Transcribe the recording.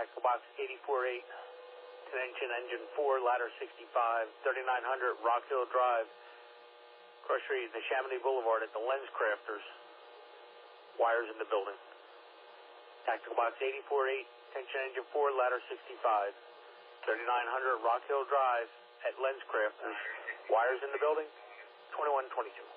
Tactical Box 84-8, 10-engine 4, ladder 65, 3900 Rock Hill Drive, Cross Street, the Chamonix Boulevard at the Lens Crafters. Wires in the building. Tactical Box 84-8, 10-engine 4, ladder 65, 3900 Rock Hill Drive at Lens Crafters. Wires in the building, 2122.